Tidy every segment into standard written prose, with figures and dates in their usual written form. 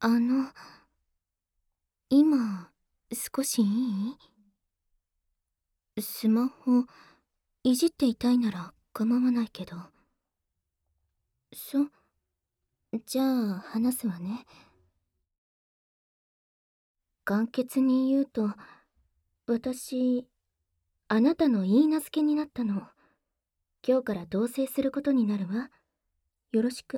今、少しいい？スマホ、いじっていたいなら構わないけど。じゃあ話すわね。簡潔に言うと、私、あなたの許嫁になったの。今日から同棲することになるわ。よろしく。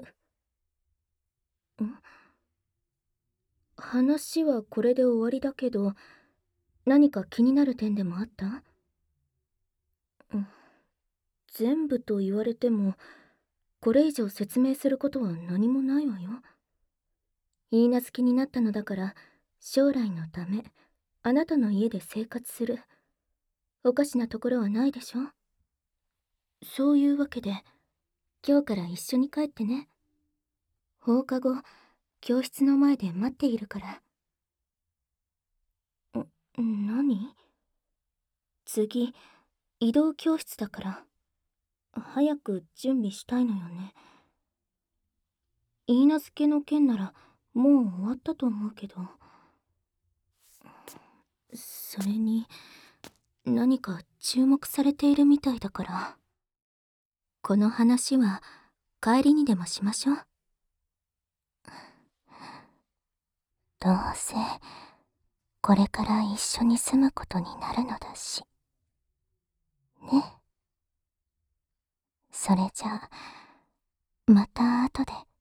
話はこれで終わりだけど、何か気になる点でもあった？全部と言われても、これ以上説明することは何もないわよ。許嫁になったのだから、将来のため、あなたの家で生活する。おかしなところはないでしょ？そういうわけで、今日から一緒に帰ってね。放課後、教室の前で待っているから。何？次、移動教室だから。早く準備したいのよね。許嫁の件なら、もう終わったと思うけど。それに、何か注目されているみたいだから。この話は、帰りにでもしましょう。どうせ、これから一緒に住むことになるのだし。ね。それじゃあ、また後で。